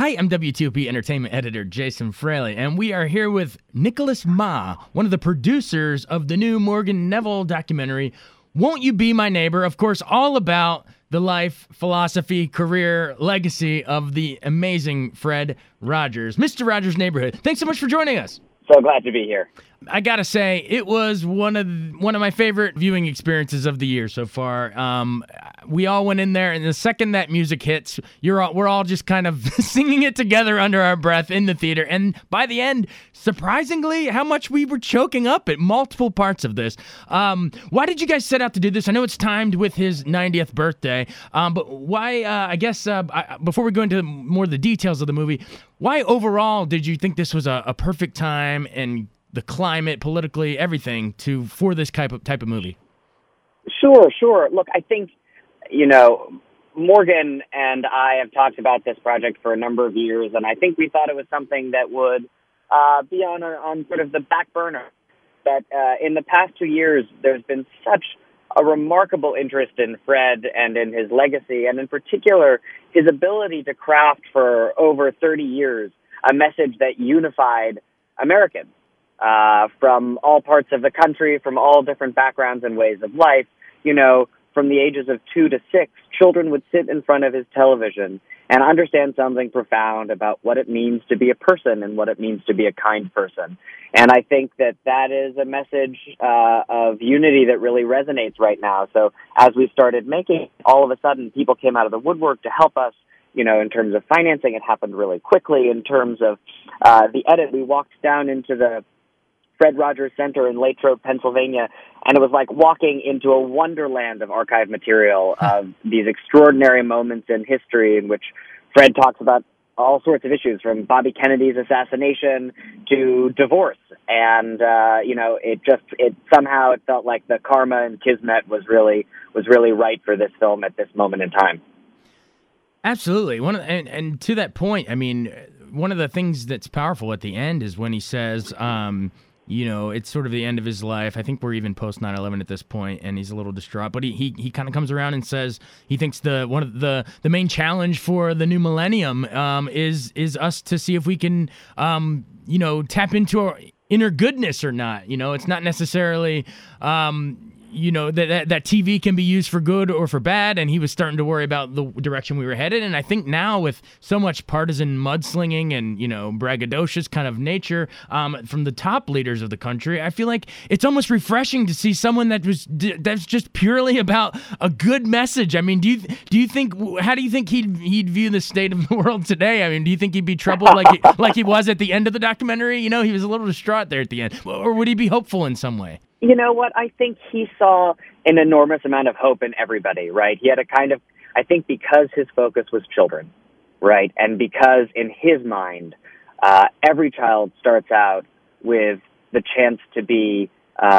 I am WTOP Entertainment Editor Jason Fraley, and we are here with Nicholas Ma, one of the producers of the new Morgan Neville documentary, Won't You Be My Neighbor? Of course, all about the life, philosophy, career, legacy of the amazing Fred Rogers. Mr. Rogers' Neighborhood, thanks so much for joining us. So glad to be here. I gotta say, it was one of my favorite viewing experiences of the year so far. We all went in there, and the second that music hits, we're all just kind of singing it together under our breath in the theater. And by the end, surprisingly, how much we were choking up at multiple parts of this. Why did you guys set out to do this? I know it's timed with his 90th birthday, but why? Before we go into more of the details of the movie, why overall did you think this was a perfect time and the climate, politically, everything for this type of movie? Sure. Look, I think, Morgan and I have talked about this project for a number of years, and I think we thought it was something that would be on sort of the back burner. But in the past 2 years, there's been such a remarkable interest in Fred and in his legacy, and in particular, his ability to craft for over 30 years a message that unified Americans. From all parts of the country, from all different backgrounds and ways of life. From the ages of 2 to 6, children would sit in front of his television and understand something profound about what it means to be a person and what it means to be a kind person. And I think that is a message of unity that really resonates right now. So as we started making, all of a sudden, people came out of the woodwork to help us. In terms of financing, it happened really quickly. In terms of the edit, we walked down into the Fred Rogers Center in Latrobe, Pennsylvania, and it was like walking into a wonderland of archive material of these extraordinary moments in history in which Fred talks about all sorts of issues, from Bobby Kennedy's assassination to divorce. And, it somehow it felt like the karma and kismet was really right for this film at this moment in time. Absolutely. And to that point, I mean, one of the things that's powerful at the end is when he says, it's sort of the end of his life. I think we're even post 9/11 at this point, and he's a little distraught. But he kind of comes around and says he thinks one of the main challenge for the new millennium is us to see if we can tap into our inner goodness or not. It's not necessarily that TV can be used for good or for bad, and he was starting to worry about the direction we were headed. And I think now with so much partisan mudslinging and, braggadocious kind of nature from the top leaders of the country, I feel like it's almost refreshing to see someone that's just purely about a good message. I mean, how do you think he'd view the state of the world today? I mean, do you think he'd be troubled like he was at the end of the documentary? He was a little distraught there at the end. Or would he be hopeful in some way? You know what? I think he saw an enormous amount of hope in everybody, right? He had I think because his focus was children, right? And because in his mind, every child starts out with the chance to be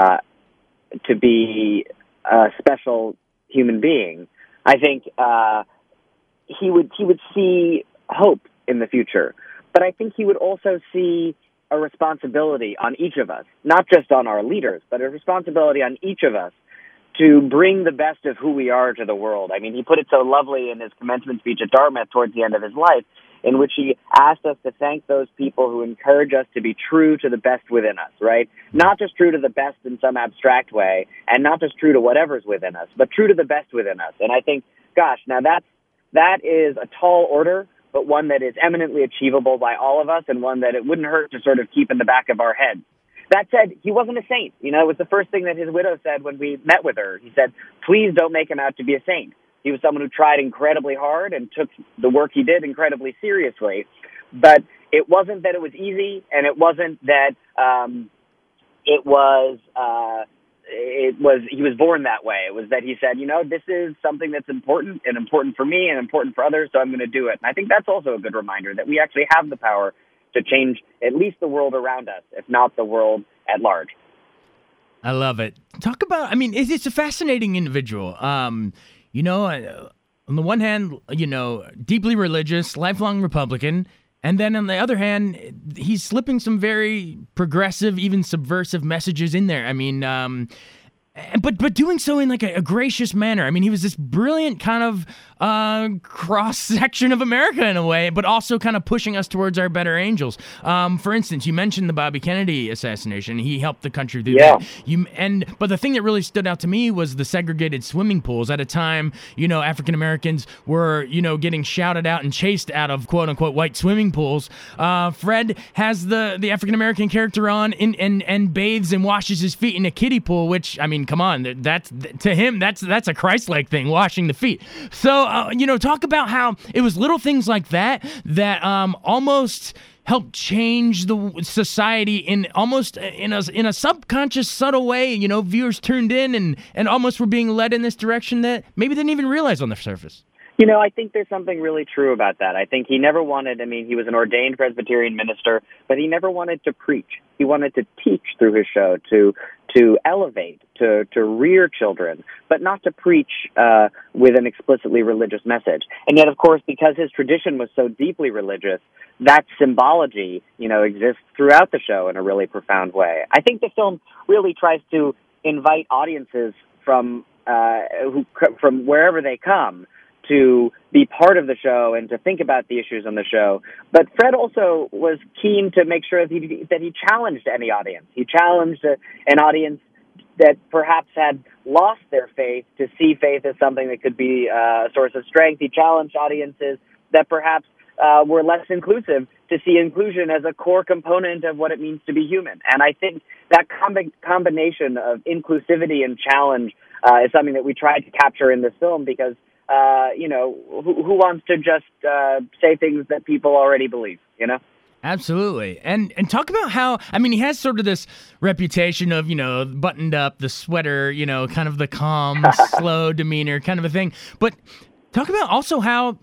a special human being. I think he would see hope in the future, but I think he would also see a responsibility on each of us, not just on our leaders, but a responsibility on each of us to bring the best of who we are to the world. I mean, he put it so lovely in his commencement speech at Dartmouth towards the end of his life, in which he asked us to thank those people who encourage us to be true to the best within us, right? Not just true to the best in some abstract way, and not just true to whatever's within us, but true to the best within us. And I think, gosh, now that is a tall order, but one that is eminently achievable by all of us, and one that it wouldn't hurt to sort of keep in the back of our heads. That said, he wasn't a saint. It was the first thing that his widow said when we met with her. He said, please don't make him out to be a saint. He was someone who tried incredibly hard and took the work he did incredibly seriously. But it wasn't that it was easy, and it wasn't that he was born that way. It was that he said, this is something that's important for me and important for others, so I'm going to do it. And I think that's also a good reminder that we actually have the power to change at least the world around us, if not the world at large. I love it. Talk about, it's a fascinating individual. On the one hand, deeply religious, lifelong Republican. And then on the other hand, he's slipping some very progressive, even subversive messages in there. But doing so in like a gracious manner. He was this brilliant kind of cross-section of America in a way, but also kind of pushing us towards our better angels. For instance, you mentioned the Bobby Kennedy assassination. He helped the country do that. But the thing that really stood out to me was the segregated swimming pools at a time, African Americans were, getting shouted out and chased out of quote unquote white swimming pools. Fred has the African American character on and bathes and washes his feet in a kiddie pool, which, I mean, come on, to him, that's a Christ-like thing, washing the feet. So, talk about how it was little things like that almost helped change the society in a subconscious, subtle way. Viewers tuned in and almost were being led in this direction that maybe they didn't even realize on the surface. I think there's something really true about that. I think he never wanted, he was an ordained Presbyterian minister, but he never wanted to preach. He wanted to teach through his show, to elevate, to rear children, but not to preach with an explicitly religious message. And yet, of course, because his tradition was so deeply religious, that symbology, exists throughout the show in a really profound way. I think the film really tries to invite audiences from wherever they come to be part of the show and to think about the issues on the show. But Fred also was keen to make sure that he challenged any audience. He challenged an audience that perhaps had lost their faith to see faith as something that could be a source of strength. He challenged audiences that perhaps were less inclusive to see inclusion as a core component of what it means to be human. And I think that combination of inclusivity and challenge is something that we tried to capture in this film because who wants to just say things that people already believe, Absolutely. And talk about how, he has sort of this reputation of, buttoned up, the sweater, kind of the calm, slow demeanor kind of a thing. But talk about also how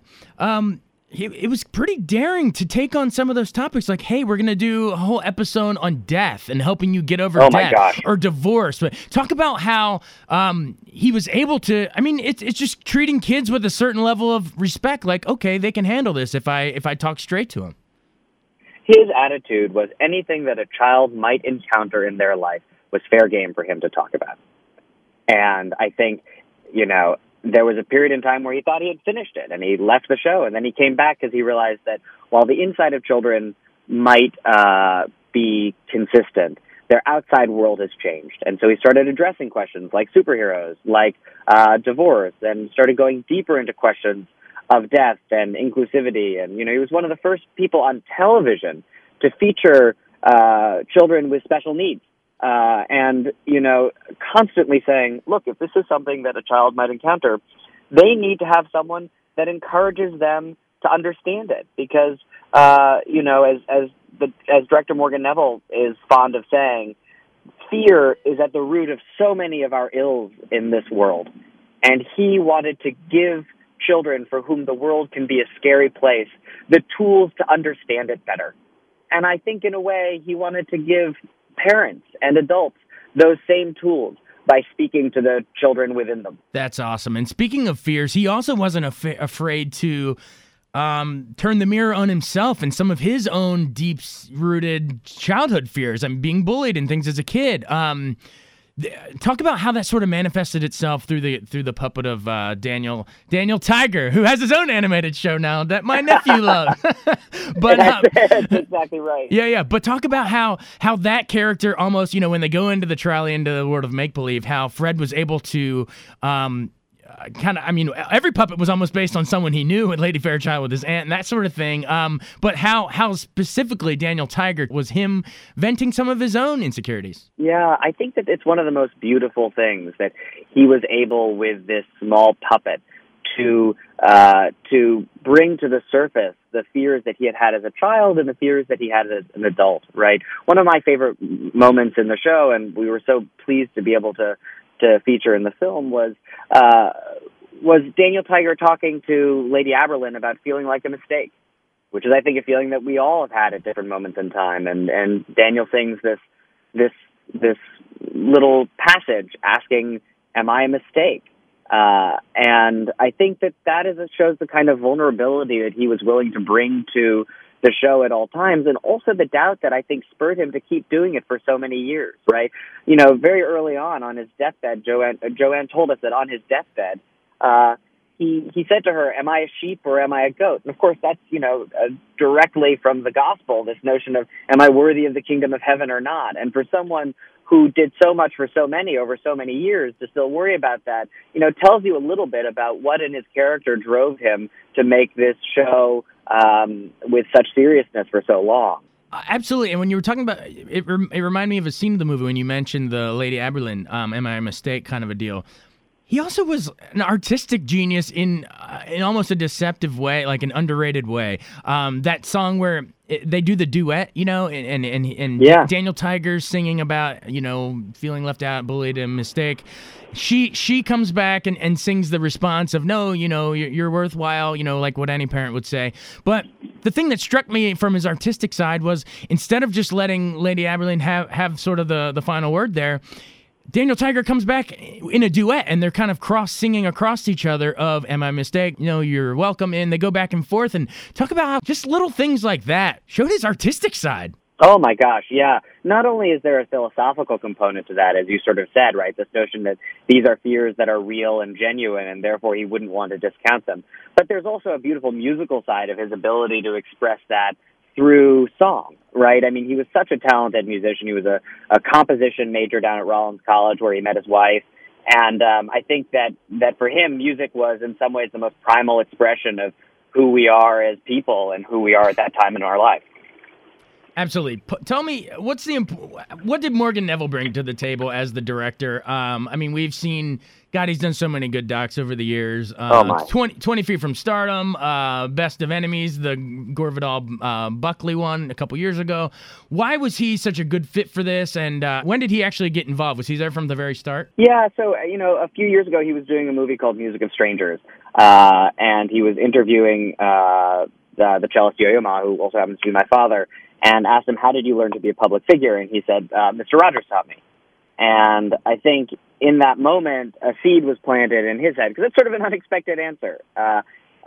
it was pretty daring to take on some of those topics like, hey, we're going to do a whole episode on death and helping you get over death or divorce. But talk about how he was able to, it's just treating kids with a certain level of respect. Like, okay, they can handle this if I talk straight to them. His attitude was anything that a child might encounter in their life was fair game for him to talk about. And I think, there was a period in time where he thought he had finished it and he left the show, and then he came back because he realized that while the inside of children might be consistent, their outside world has changed. And so he started addressing questions like superheroes, like divorce, and started going deeper into questions of death and inclusivity. And, he was one of the first people on television to feature children with special needs. And constantly saying, look, if this is something that a child might encounter, they need to have someone that encourages them to understand it. Because, as director Morgan Neville is fond of saying, fear is at the root of so many of our ills in this world. And he wanted to give children for whom the world can be a scary place the tools to understand it better. And I think in a way he wanted to give parents and adults those same tools by speaking to the children within them. That's awesome. And speaking of fears, he also wasn't afraid to turn the mirror on himself and some of his own deep-rooted childhood fears. Being bullied and things as a kid. Talk about how that sort of manifested itself through the puppet of Daniel Tiger, who has his own animated show now that my nephew loves. But that's exactly right. Yeah. But talk about how that character almost, when they go into the trolley into the world of make believe, how Fred was able to every puppet was almost based on someone he knew, and Lady Fairchild with his aunt and that sort of thing. But how specifically Daniel Tiger was him venting some of his own insecurities. Yeah, I think that it's one of the most beautiful things that he was able with this small puppet to bring to the surface the fears that he had as a child and the fears that he had as an adult, right? One of my favorite moments in the show, and we were so pleased to be able to feature in the film, was Daniel Tiger talking to Lady Aberlin about feeling like a mistake, which is, I think, a feeling that we all have had at different moments in time. And Daniel sings this little passage asking, "Am I a mistake?" And I think that shows the kind of vulnerability that he was willing to bring to the show at all times, and also the doubt that I think spurred him to keep doing it for so many years, right? Very early on his deathbed, Joanne told us that on his deathbed, he said to her, "Am I a sheep or am I a goat?" And of course, that's directly from the gospel. This notion of, "Am I worthy of the kingdom of heaven or not?" And for someone who did so much for so many over so many years to still worry about that, tells you a little bit about what in his character drove him to make this show with such seriousness for so long. Absolutely. And when you were talking about it, it reminded me of a scene of the movie when you mentioned the Lady Aberlin, am I a mistake kind of a deal. He also was an artistic genius in almost a deceptive way, like an underrated way. That song where they do the duet, and Yeah. Daniel Tiger's singing about, feeling left out, bullied, and mistake. She comes back and sings the response of, no, you're worthwhile, like what any parent would say. But the thing that struck me from his artistic side was, instead of just letting Lady Aberlin have sort of the final word there, Daniel Tiger comes back in a duet, and they're kind of singing across each other of, am I a mistake? You're welcome in. They go back and forth and talk about how just little things like that showed his artistic side. Oh my gosh, yeah. Not only is there a philosophical component to that, as you sort of said, right, this notion that these are fears that are real and genuine, and therefore he wouldn't want to discount them, but there's also a beautiful musical side of his ability to express that through song, right? I mean, he was such a talented musician. He was a composition major down at Rollins College, where he met his wife. And I think that for him, music was in some ways the most primal expression of who we are as people and who we are at that time in our life. Absolutely. Tell me, what did Morgan Neville bring to the table as the director? We've seen, God, he's done so many good docs over the years. 20 Feet from Stardom, Best of Enemies, the Gore Vidal Buckley one a couple years ago. Why was he such a good fit for this, and when did he actually get involved? Was he there from the very start? Yeah, so, a few years ago he was doing a movie called Music of Strangers, and he was interviewing the cellist Yo-Yo Ma, who also happens to be my father, and asked him, how did you learn to be a public figure? And he said, Mr. Rogers taught me. And I think in that moment, a seed was planted in his head, because it's sort of an unexpected answer. A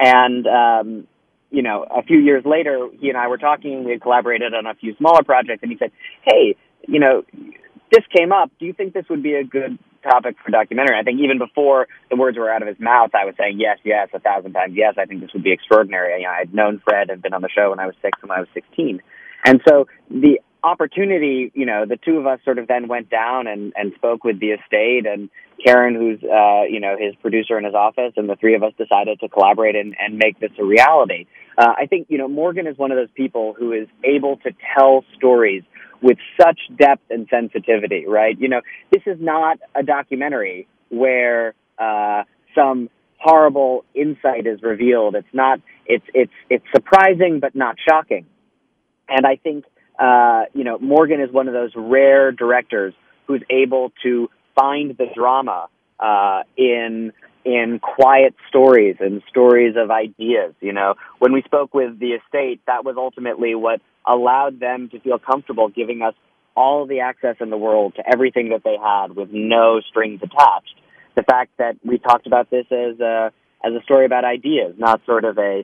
few years later, he and I were talking, we had collaborated on a few smaller projects, and he said, hey, this came up. Do you think this would be a good topic for documentary? I think even before the words were out of his mouth, I was saying, yes, 1,000 times yes, I think this would be extraordinary. I'd known Fred and been on the show when I was 6 and when I was 16. And so the opportunity, the two of us sort of then went down and spoke with the estate, and Karen, who's, his producer in his office, and the three of us decided to collaborate and make this a reality. I think, Morgan is one of those people who is able to tell stories with such depth and sensitivity, right? This is not a documentary where some horrible insight is revealed. It's surprising but not shocking. And I think, Morgan is one of those rare directors who's able to find the drama in quiet stories and stories of ideas. When we spoke with the estate, that was ultimately what allowed them to feel comfortable giving us all the access in the world to everything that they had with no strings attached. The fact that we talked about this as a story about ideas, not sort of a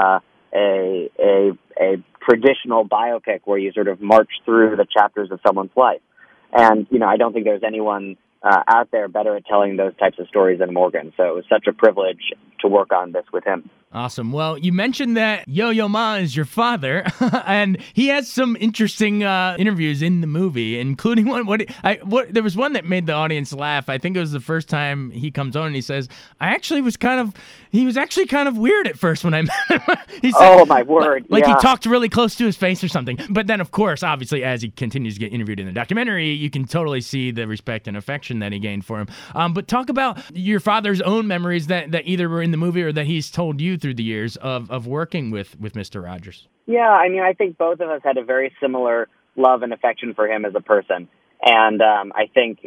traditional biopic where you sort of march through the chapters of someone's life. And, I don't think there's anyone out there better at telling those types of stories than Morgan. So it was such a privilege to work on this with him. Awesome. Well, you mentioned that Yo-Yo Ma is your father, and he has some interesting interviews in the movie, including one. There was one that made the audience laugh. I think it was the first time he comes on, and he says, he was actually kind of weird at first when I met him. He said, oh, my word. Like he talked really close to his face or something. But then, of course, obviously, as he continues to get interviewed in the documentary, you can totally see the respect and affection that he gained for him. But talk about your father's own memories that either were in the movie or that he's told you through the years of working with Mr. Rogers. Yeah, I think both of us had a very similar love and affection for him as a person. And I think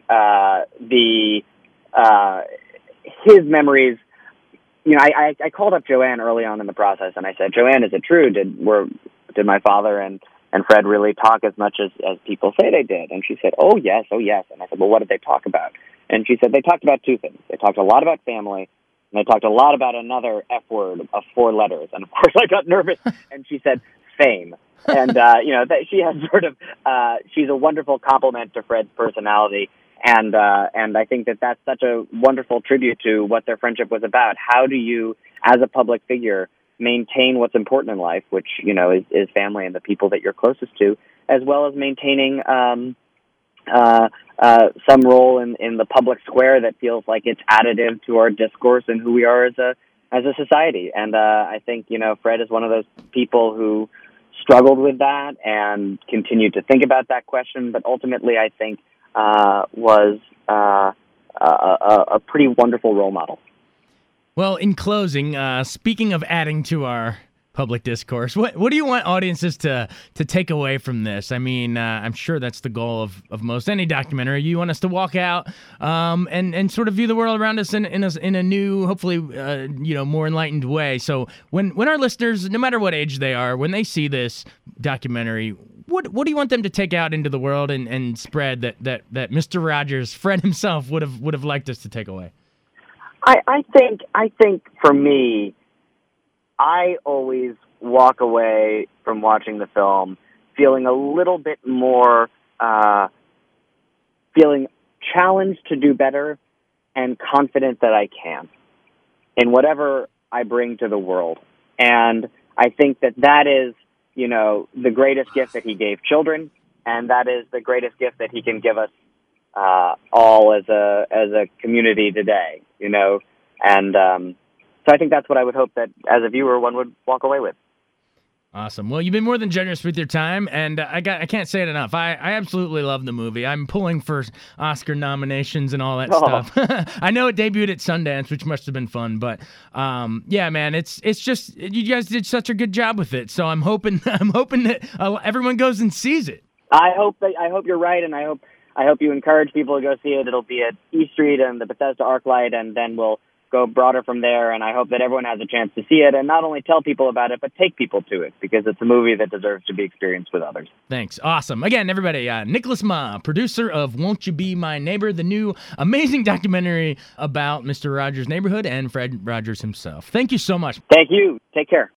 his memories, I called up Joanne early on in the process, and I said, Joanne, is it true? Did my father and Fred really talk as much as people say they did? And she said, oh, yes. And I said, well, what did they talk about? And she said, they talked about two things. They talked a lot about family, and they talked a lot about another F word of 4 letters. And, of course, I got nervous, and she said, fame. And, that she has sort of, she's a wonderful compliment to Fred's personality. And I think that that's such a wonderful tribute to what their friendship was about. How do you, as a public figure, maintain what's important in life, which, is family and the people that you're closest to, as well as maintaining some role in the public square that feels like it's additive to our discourse and who we are as a society. And I think, Fred is one of those people who struggled with that and continued to think about that question, but ultimately I think was a pretty wonderful role model. Well, in closing, speaking of adding to our public discourse, what do you want audiences to take away from this? I mean, I'm sure that's the goal of most any documentary. You want us to walk out and sort of view the world around us in a new, hopefully, more enlightened way. So when our listeners, no matter what age they are, when they see this documentary, what do you want them to take out into the world and spread that Mr. Rogers, Fred himself, would have liked us to take away? I think for me, I always walk away from watching the film feeling a little bit more, feeling challenged to do better and confident that I can in whatever I bring to the world. And I think that is, the greatest gift that he gave children, and that is the greatest gift that he can give us all as a community today, and so I think that's what I would hope that as a viewer one would walk away with. Awesome. Well, you've been more than generous with your time, and I can't say it enough. I absolutely love the movie. I'm pulling for Oscar nominations and all that stuff. I know it debuted at Sundance, which must have been fun, but yeah, man, it's just you guys did such a good job with it. So I'm hoping that everyone goes and sees it. I hope you're right, and I hope you encourage people to go see it. It'll be at E Street and the Bethesda ArcLight, and then we'll go broader from there, and I hope that everyone has a chance to see it and not only tell people about it, but take people to it, because it's a movie that deserves to be experienced with others. Thanks. Awesome. Again, everybody, Nicholas Ma, producer of Won't You Be My Neighbor, the new amazing documentary about Mr. Rogers' neighborhood and Fred Rogers himself. Thank you so much. Thank you. Take care.